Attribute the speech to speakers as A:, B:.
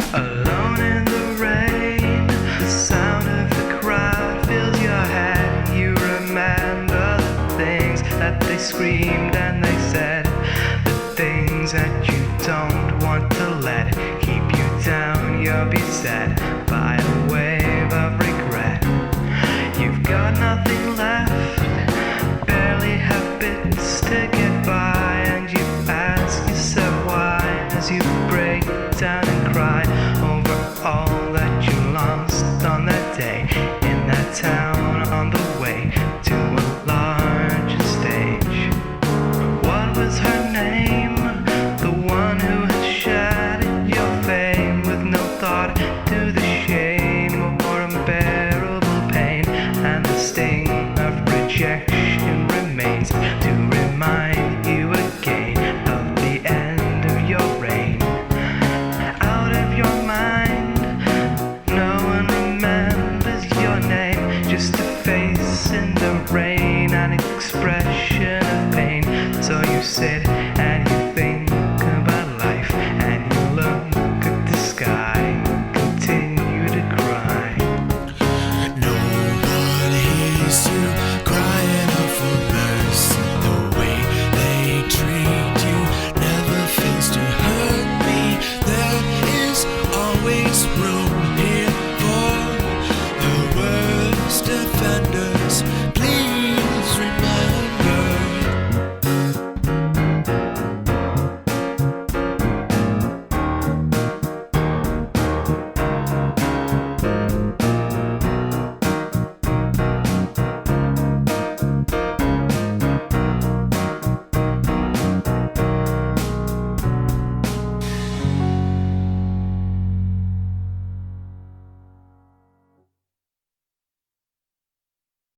A: Alone in the rain, the sound of the crowd fills your head. You remember the things that they screamed and they said, the things that you don't want to let keep you down. You'll be beset by a wave of regret. You've got nothing left, barely have bits to get by, and you ask yourself why as you break down